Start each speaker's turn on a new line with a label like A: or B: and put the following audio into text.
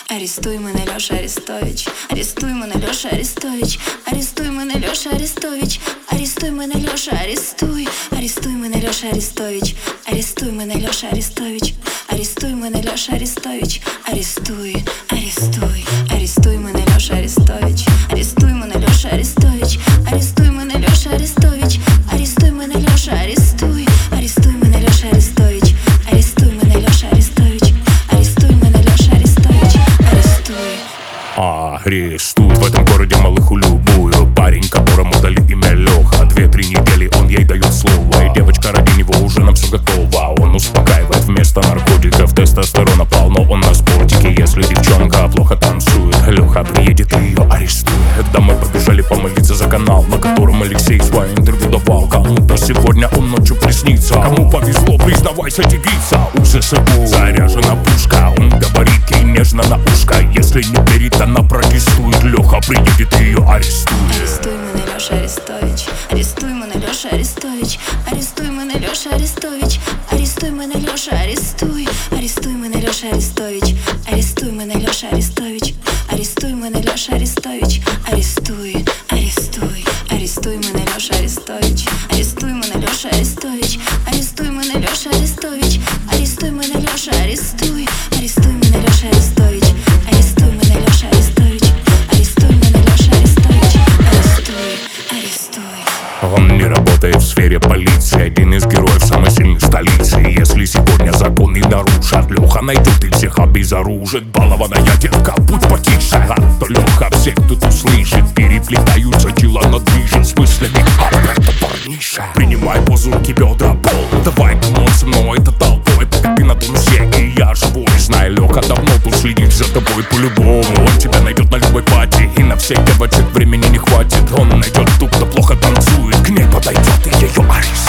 A: Арестуй меня, Леша Арестович. Арестуй меня, Леша Арестович. Арестуй меня, Леша Арестович. Арестуй меня, Леша, арестуй. Арестуй меня, Леша Арестович. Арестуй меня, Леша Арестович. Арестуй меня, Леша Арестович. Арестуй, арестуй. Арестуй меня, Леша Арестович. Арестуй меня, Леша Арестович. Арестуй меня, Леша Арестович. Арестуй меня, Леша, арестуй. Арестуй меня, Леша Арестович. Арестуй меня, Леша Арестович. Арестуй меня, Леша Арестович. Арестуй.
B: Арестует в этом городе малых любую. Парень, которому дали имя Леха. 2-3 недели он ей дает слово. И девочка ради него уже на все готова. Он успокаивает вместо наркотиков. Тестостерона полно, он на спортике. Если девчонка плохо танцует, Леха приедет и ее арестует. Домой побежали помолиться за канал, на котором Алексей свое интервью давал. Кому-то сегодня он ночью приснится. Кому повезло, признавайся, тигрица. У ЗСУ заряжена пушка. Он говорит ей нежно на ушко. Если не верит, она протестует. Леха приедет и ее арестует.
A: Арестуй меня, Леша Арестович. Арестуй меня, Леша Арестович. Арестуй меня, Леша Арестович. Арестуй меня, Леша, арестуй. Арестуй меня, Леша Арестович. Арестуй меня, Леша Арестович. Арестуй меня, Леша Арестович. Арестуй, арестуй. Арестуй меня, Леша Арестович. Арестуй меня, Леша Арестович. Арестуй меня, Леша Арестович. Арестуй меня, Леша, арестуй. Арестуй меня, Леша Арестович. Арестуй меня, Леша Арестович. Арестуй меня, Леша Арестович. Арестуй, арестуй.
B: Он не работает в сфере полиции. Один из героев самой сильной столицы. Если сегодня законы нарушат, Леха найдет и всех обезоружит. Балованная девка, будь потише, а то Леха всех тут услышит. Переплетаются тела, но движет с мыслями. Это парниша. Принимай позу, руки, бедра, пол. Давай помой со мной, это толпой. Пока ты на тонусе, и я живой. Знай, Леха давно тут следит за тобой по-любому. Он тебя найдет на любой пати. И на всех девочек времени не хватит. Он найдет ту, кто плохо танцует. К ней подойдет и ее арестует.